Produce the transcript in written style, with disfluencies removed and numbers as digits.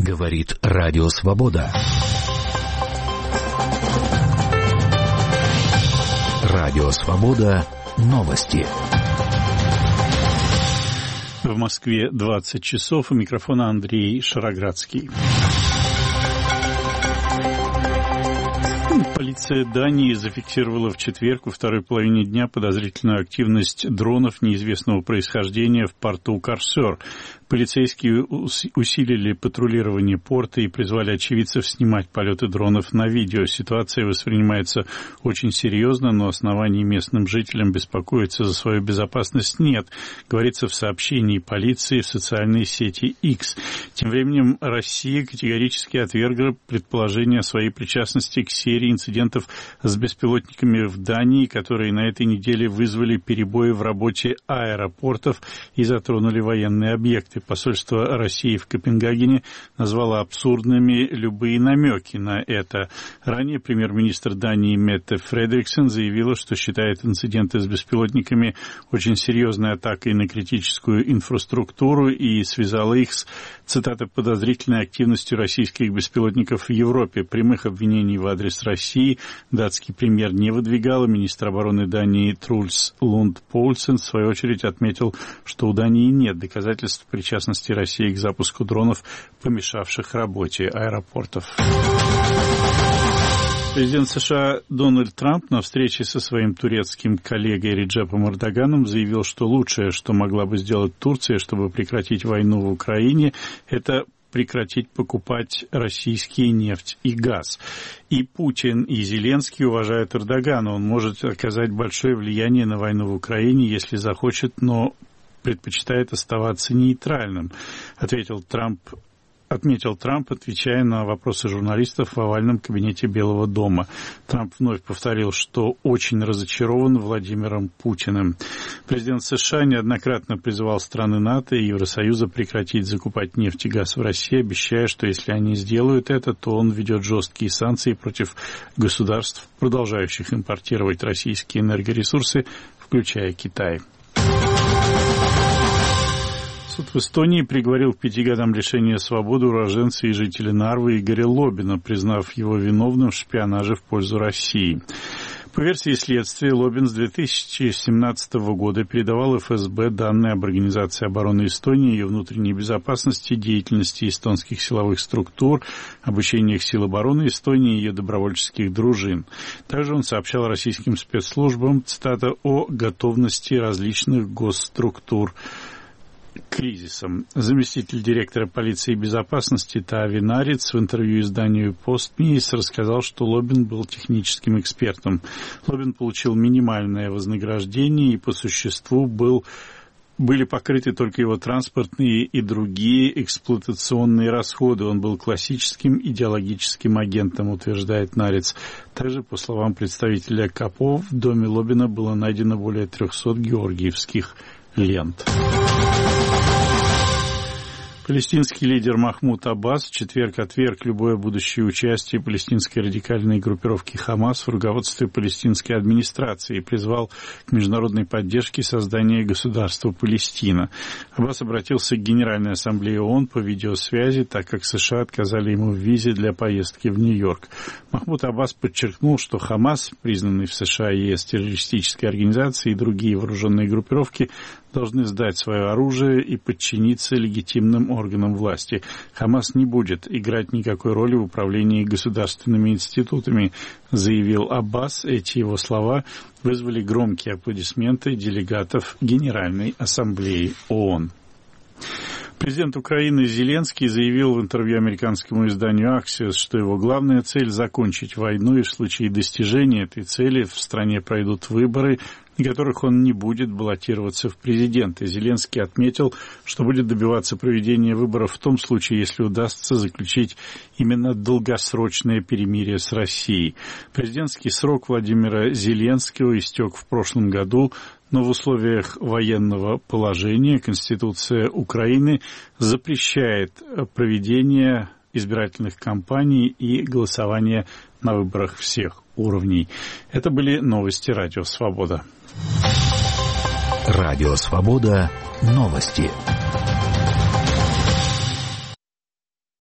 Говорит Радио Свобода. Радио Свобода. Новости. В Москве 20 часов. У микрофона Андрей Шароградский. Полиция Дании зафиксировала в четверг во второй половине дня подозрительную активность дронов неизвестного происхождения в порту Корсør. Полицейские усилили патрулирование порта и призвали очевидцев снимать полеты дронов на видео. Ситуация воспринимается очень серьезно, но оснований местным жителям беспокоиться за свою безопасность нет, говорится в сообщении полиции в социальной сети X. Тем временем Россия категорически отвергла предположение о своей причастности к серии инцидентов с беспилотниками в Дании, которые на этой неделе вызвали перебои в работе аэропортов и затронули военные объекты. Посольство России в Копенгагене назвало абсурдными любые намеки на это. Ранее премьер-министр Дании Метте Фредериксен заявила, что считает инциденты с беспилотниками очень серьезной атакой на критическую инфраструктуру и связала их с, цитата, подозрительной активностью российских беспилотников в Европе. Прямых обвинений в адрес России датский премьер не выдвигал. Министр обороны Дании Трульс Лунд Поульсен в свою очередь отметил, что у Дании нет доказательств причастности России к запуску дронов, помешавших работе аэропортов. Президент США Дональд Трамп на встрече со своим турецким коллегой Реджепом Эрдоганом заявил, что лучшее, что могла бы сделать Турция, чтобы прекратить войну в Украине, это прекратить покупать российские нефть и газ. И Путин, и Зеленский уважают Эрдогана. Он может оказать большое влияние на войну в Украине, если захочет, но предпочитает оставаться нейтральным, отметил Трамп, отвечая на вопросы журналистов в овальном кабинете Белого дома. Трамп вновь повторил, что очень разочарован Владимиром Путиным. Президент США неоднократно призывал страны НАТО и Евросоюза прекратить закупать нефть и газ в России, обещая, что если они сделают это, то он введет жесткие санкции против государств, продолжающих импортировать российские энергоресурсы, включая Китай. Суд в Эстонии приговорил к 5 годам лишения свободы уроженца и жителя Нарвы Игоря Лобина, признав его виновным в шпионаже в пользу России. По версии следствия, Лобин с 2017 года передавал ФСБ данные об Организации обороны Эстонии, ее внутренней безопасности, деятельности эстонских силовых структур, обучениях сил обороны Эстонии и ее добровольческих дружин. Также он сообщал российским спецслужбам, цитата, о готовности различных госструктур к кризисам. Заместитель директора полиции и безопасности Таави Нарец в интервью изданию «Постмис» рассказал, что Лобин был техническим экспертом. Лобин получил минимальное вознаграждение и по существу были покрыты только его транспортные и другие эксплуатационные расходы. Он был классическим идеологическим агентом, утверждает Нарец. Также, по словам представителя КАПО, в доме Лобина было найдено более 300 георгиевских лент. Палестинский лидер Махмуд Аббас в четверг отверг любое будущее участие палестинской радикальной группировки «Хамас» в руководстве палестинской администрации и призвал к международной поддержке создания государства Палестина. Аббас обратился к Генеральной ассамблее ООН по видеосвязи, так как США отказали ему в визе для поездки в Нью-Йорк. Махмуд Аббас подчеркнул, что «Хамас», признанный в США и ЕС террористической организацией, и другие вооруженные группировки должны сдать свое оружие и подчиниться легитимным органам власти. Хамас не будет играть никакой роли в управлении государственными институтами, заявил Аббас. Эти его слова вызвали громкие аплодисменты делегатов Генеральной ассамблеи ООН. Президент Украины Зеленский заявил в интервью американскому изданию Axios, что его главная цель – закончить войну, и в случае достижения этой цели в стране пройдут выборы, на которых он не будет баллотироваться в президенты. Зеленский отметил, что будет добиваться проведения выборов в том случае, если удастся заключить именно долгосрочное перемирие с Россией. Президентский срок Владимира Зеленского истек в прошлом году, но в условиях военного положения Конституция Украины запрещает проведение избирательных кампаний и голосование на выборах всех уровней. Это были новости Радио Свобода. Радио Свобода. Новости.